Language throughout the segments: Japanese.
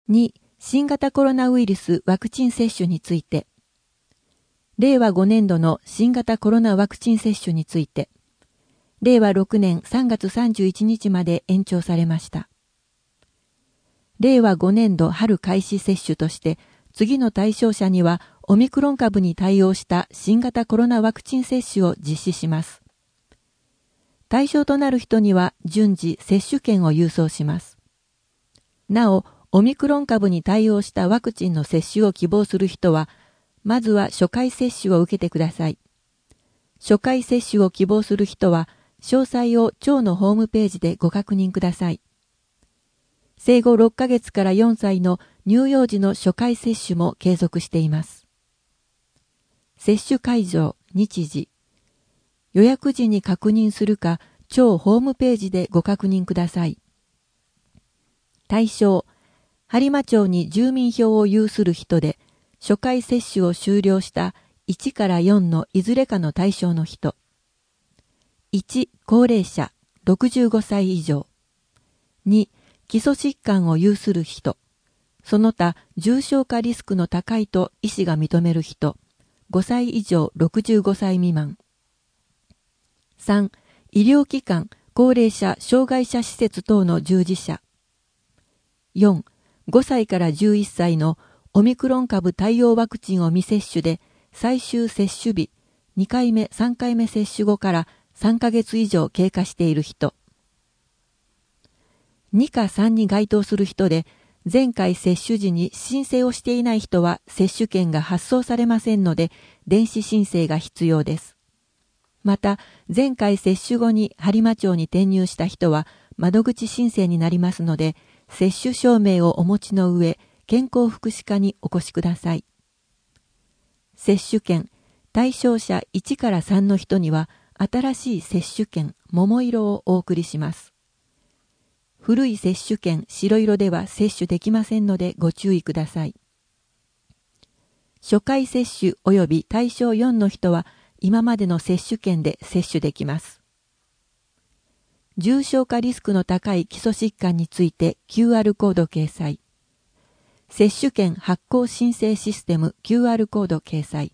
2、新型コロナウイルスワクチン接種について。令和5年度の新型コロナワクチン接種について、令和6年3月31日まで延長されました。令和5年度春開始接種として、次の対象者にはオミクロン株に対応した新型コロナワクチン接種を実施します。対象となる人には順次接種券を郵送します。なお、オミクロン株に対応したワクチンの接種を希望する人は、まずは初回接種を受けてください。初回接種を希望する人は、詳細を庁のホームページでご確認ください。生後6ヶ月から4歳の乳幼児の初回接種も継続しています。接種会場、日時。予約時に確認するか、庁ホームページでご確認ください。対象、播磨町に住民票を有する人で、初回接種を終了した1から4のいずれかの対象の人。1、高齢者、65歳以上。2、基礎疾患を有する人。その他、重症化リスクの高いと医師が認める人。5歳以上65歳未満。3、医療機関、高齢者、障害者施設等の従事者。4、5歳から11歳のオミクロン株対応ワクチンを未接種で、最終接種日、2回目、3回目接種後から3ヶ月以上経過している人。2か3に該当する人で、前回接種時に申請をしていない人は接種券が発送されませんので、電子申請が必要です。また、前回接種後に播磨町に転入した人は窓口申請になりますので、接種証明をお持ちの上、健康福祉課にお越しください。接種券、対象者1から3の人には、新しい接種券、桃色をお送りします。古い接種券、白色では接種できませんのでご注意ください。初回接種及び対象4の人は、今までの接種券で接種できます。重症化リスクの高い基礎疾患について QR コード掲載。接種券発行申請システム QR コード掲載。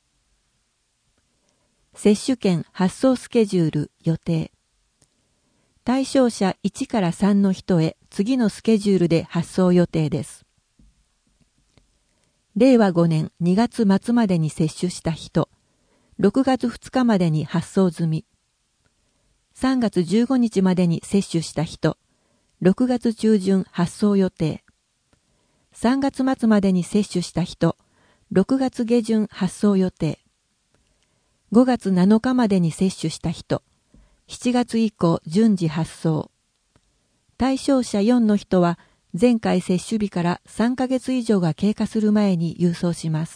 接種券発送スケジュール予定。対象者1から3の人へ次のスケジュールで発送予定です。令和5年2月末までに接種した人、6月2日までに発送済み。3月15日までに接種した人、6月中旬発送予定。3月末までに接種した人、6月下旬発送予定。5月7日までに接種した人、7月以降順次発送。対象者4の人は、前回接種日から3ヶ月以上が経過する前に郵送します。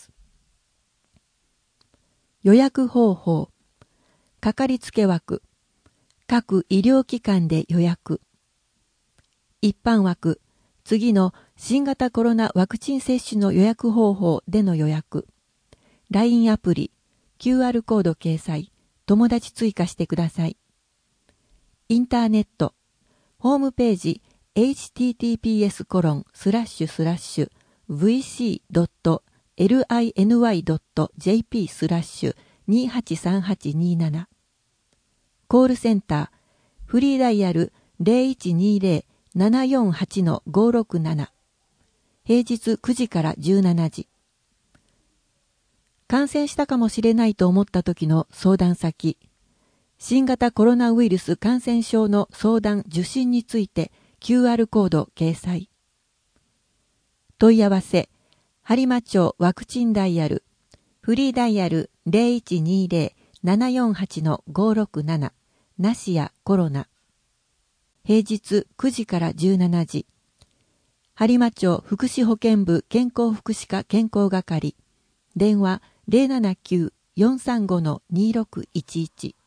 予約方法。かかりつけ枠。各医療機関で予約。一般枠。次の新型コロナワクチン接種の予約方法での予約。LINE アプリ。QR コード掲載。友達追加してください。インターネット。ホームページ。https://vc.liny.jp/283827 コールセンターフリーダイヤル 0120-748-567 平日9時から17時感染したかもしれないと思った時の相談先新型コロナウイルス感染症の相談受診についてQR コード掲載。問い合わせ、播磨町ワクチンダイヤル、フリーダイヤル 0120-748-567、なしやコロナ。平日9時から17時。播磨町福祉保健部健康福祉課健康係。電話 079-435-2611